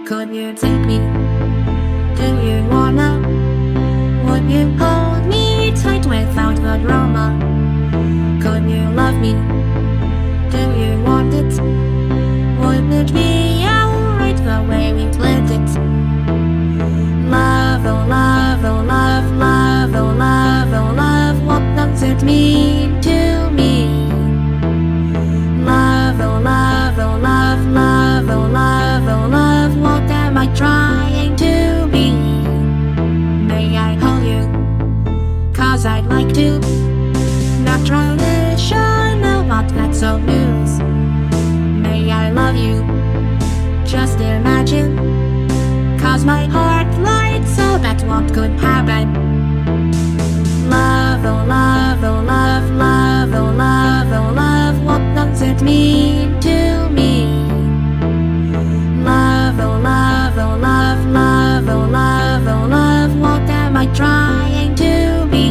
Could you take me? Do you wanna? Would you hold me tight without the drama? Could you love me? Do you want it? Would it be alright the way we planned it? Love, oh love, oh love, love, oh love, oh love, what does it mean to me? Love, oh love, oh love, love, oh love, oh love, what am I trying to be? May I hold you? 'Cause I'd like to. Not traditional, but that's old news. May I love you? Just imagine. 'Cause my heart lights up at what could happen. Love, oh love, oh love, love, oh love, oh love, what does it mean to me? Love, oh love, oh love, love, oh love, oh love, what am I trying to be?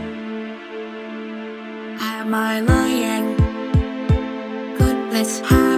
Am I lying? Could this happen?